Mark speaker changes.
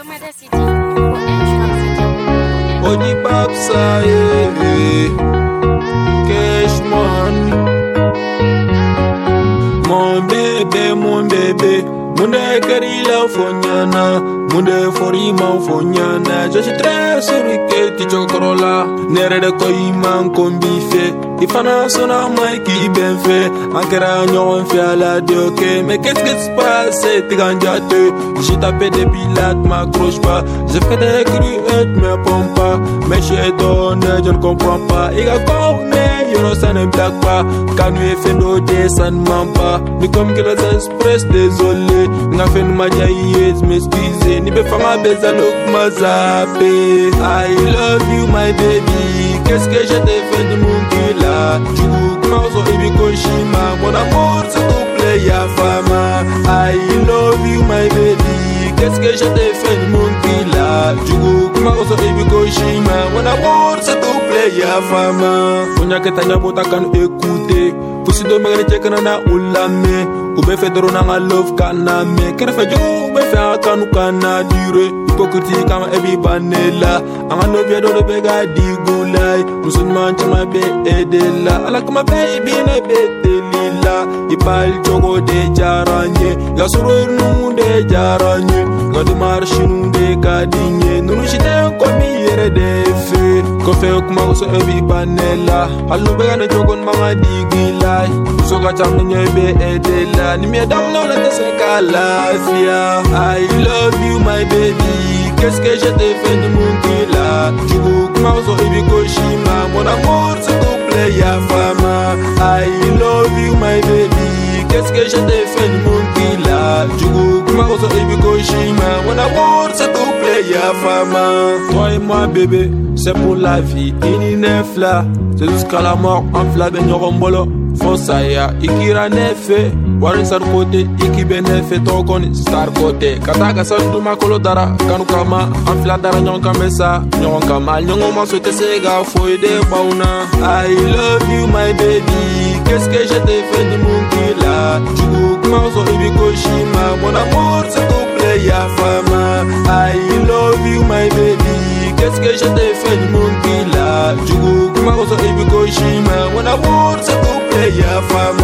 Speaker 1: Odi Babsa, cash money. Mon bébé, mon la fonyana, mon forima fonyana. Je suis très sorry que tu chocorola, nere de koiman kombife. Ifana sona mai qui bien fait, ankara nyon fait à la dioke. Mais qu'est-ce qui se passe, t'es gandiate? J'ai tapé des pilates, m'accroche pas. J'ai fait des gruettes, me pompe pas. Mais j'ai donné, je ne comprends pas. Il a corné, y'en ça ne blague pas. Quand nous est fait d'odé, ça ne ment pas. Mais comme que les express, désolé. N'a fait une magie, m'excuser. Ni be fama beza look ma zappé. I love you, my baby. Qu'est-ce que je t'ai fait de mon cul là? Tu m'as ibi koshima. Mon amour, s'il te plaît, ya fama. I love you, my baby. Qu'est-ce que je t'ai fait de mon cul là? Tu m'as ibi koshima. Mon amour, s'il te plaît, ya fama. Fonya que t'as bota kan écouter. Pusi do magane check na ulame. Ube fe doro na love kaname. Kere fe jo ube fe akanu kana dire. Hypocrite kama ebi banela. Anga no bia do be ga digulai. Musulman chama be edela. Ala kama baby ne betelila. Ipal chogo de jaranye. Ya surur nu de jaranye. Gadi marshi nu de kadinye. Nunu shite komi yere de fe. Kofe kuma uso ebi banela. Halu be ga ne chogon manga digilai. Uso ga chamne be edela. Ni me dam no la te ka lafia. I love you my baby. Qu'est-ce que je t'ai fait de mon cul là? Tu m'as ibi koshima. Mon amour s'il te plaît ya fama. I love you my baby. Qu'est-ce que je t'ai fait de mon cul là? Tu m'as ibi koshima. Mon amour s'il te plaît ya fama. Toi et moi bébé, c'est pour la vie. Ini nef là, c'est jusqu'à la mort. En fla ben yorombolo. Fonsaya, ikira nefe. Warin sar kote, iki benefe tokoni star kote. Kataka sandu makolo dara, kanu kama. Anfila dara nyon kamesa, nyon kama. Nyongo masote sega, foye de bauna. I love you my baby. Qu'est-ce que je t'ai fait de mon cul là? Tu m'as ibi koshima. Mon amour s'il te plaît ya fama. I love you my baby. Qu'est-ce que je t'ai fait de mon cul là? Tu m'as ibi koshima. Mon amour s'il te plaît ya fama.